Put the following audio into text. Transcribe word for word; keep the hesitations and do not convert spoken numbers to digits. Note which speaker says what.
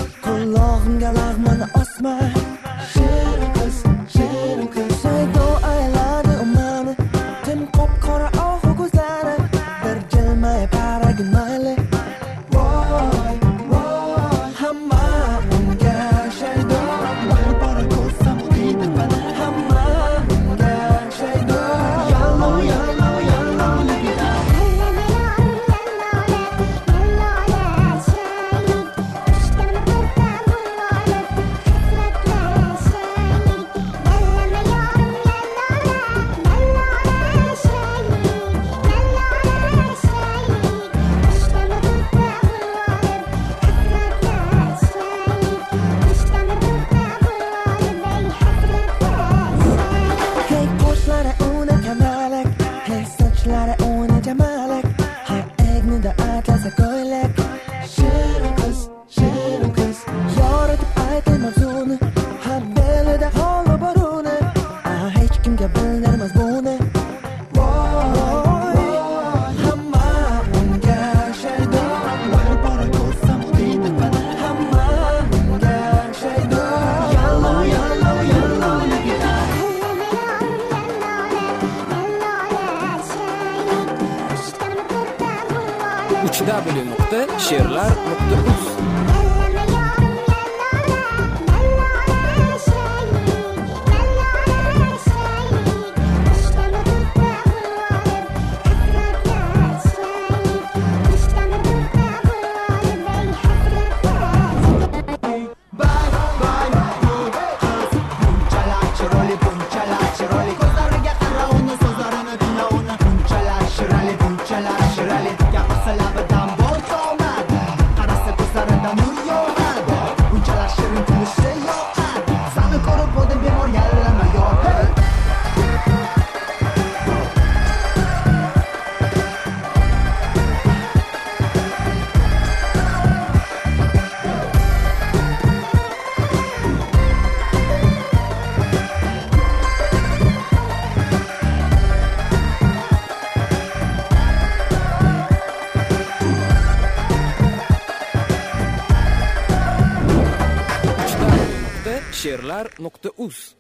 Speaker 1: Qulog'imga lag'mon osma. Shirin qiz, shirin qiz. Saydo ayladi umani. Tim qop-qora ohu ko'zlari. Bir jilmay paragin mayli. Voy, voy, hamma unga shaydo. Bora ko'rsam deydi bana. Hamma unga shaydo. Yallo, yallo, yallo, ligida. Hey qoshlari uni kamalak, hey sochlari uni jamalak, hey egnida atlasa ko'ylak. Shirin qiz, shirin qiz, yoritib aytay mavzuni, har belida holi bor uni, ah hech kimga bildirmas buni. Voy, hamma unga shaydo, bora ko'rsam deydi bana. Hamma unga shaydo, yallo, yallo, yallo, ligida.
Speaker 2: uch w nuqta she'rlar nuqta uz
Speaker 1: Bunchalar chiroyli, bunchalar chiroyli. Ko'zlariga qara uni, so'zlarini tingla uni. Bunchalar shirali, bunchalar shirali. Gapirsa labidan bol tomadi. Qarasa ko'zlaridan nur yog'adi. Bunchalar shirin tilishi yoqadi. Sani ko'rib bo'ldim bemor, yallama yo'q.
Speaker 2: she'rlar nuqta uz